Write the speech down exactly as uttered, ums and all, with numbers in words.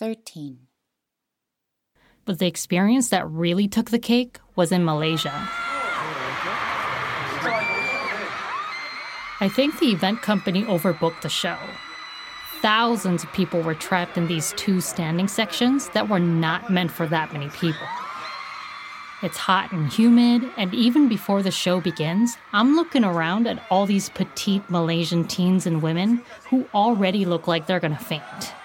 thirteen. But the experience that really took the cake was in Malaysia. I think the event company overbooked the show. Thousands of people were trapped in these two standing sections that were not meant for that many people. It's hot and humid, and even before the show begins, I'm looking around at all these petite Malaysian teens and women who already look like they're gonna faint.